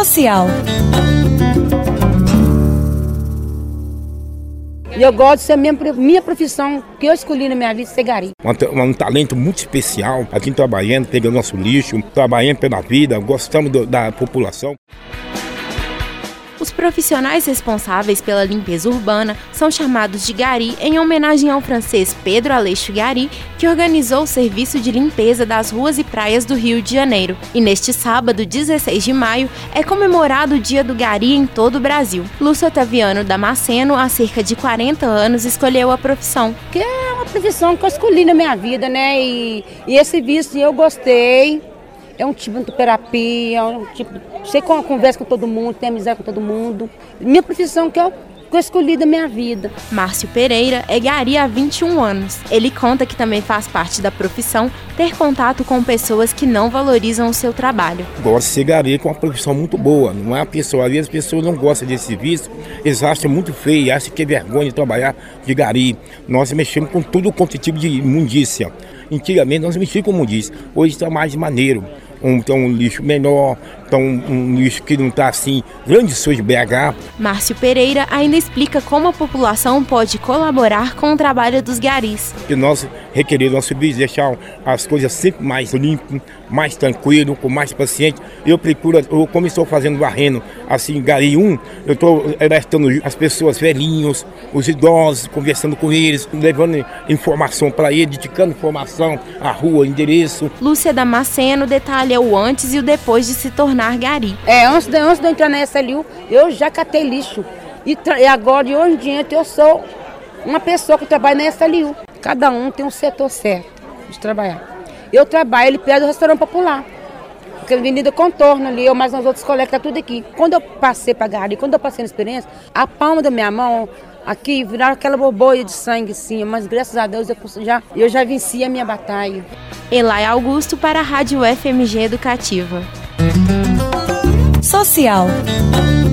Social. E eu gosto de ser minha profissão, que eu escolhi na minha vida, ser gari. Um talento muito especial, aqui trabalhando, pegando nosso lixo, trabalhando pela vida, gostamos da população. Os profissionais responsáveis pela limpeza urbana são chamados de gari em homenagem ao francês Pedro Aleixo Gari, que organizou o serviço de limpeza das ruas e praias do Rio de Janeiro. E neste sábado, 16 de maio, é comemorado o Dia do Gari em todo o Brasil. Lúcio Otaviano Damasceno, há cerca de 40 anos, escolheu a profissão. Que é uma profissão que eu escolhi na minha vida, né? E esse serviço eu gostei. É um tipo de terapia, é um tipo, você conversa com todo mundo, tem amizade com todo mundo. Minha profissão que eu escolhi da minha vida. Márcio Pereira é gari há 21 anos. Ele conta que também faz parte da profissão ter contato com pessoas que não valorizam o seu trabalho. Gosto de ser gari, que é uma profissão muito boa. Não é a pessoa, às vezes as pessoas não gostam desse serviço, eles acham muito feio, acham que é vergonha de trabalhar de gari. Nós mexemos com tudo quanto tipo de imundícia. Antigamente nós mexíamos com imundícia, hoje está mais maneiro. Então um lixo menor, então um lixo que não está assim, grande sujo de BH. Márcio Pereira ainda explica como a população pode colaborar com o trabalho dos garis. Que nós requerimos nosso serviço, deixar as coisas sempre mais limpas, mais tranquilo, com mais paciente. Como estou fazendo varrendo, assim, gari 1, eu estou alertando as pessoas velhinhos, os idosos, conversando com eles, levando informação para eles, indicando informação, a rua, endereço. Lúcia Damasceno detalha o antes e o depois de se tornar gari. Antes de eu entrar na SLU, eu já catei lixo. E agora, de hoje em diante, eu sou uma pessoa que trabalha na SLU. Cada um tem um setor certo de trabalhar. Eu trabalho ali perto do restaurante popular. Aquela avenida Contorno ali, eu mais uns outros colegas, tá tudo aqui. Quando eu passei para gari, quando eu passei na experiência, a palma da minha mão aqui viraram aquela boboia de sangue assim, mas graças a Deus eu já venci a minha batalha. Elay Augusto para a Rádio FMG Educativa. Social.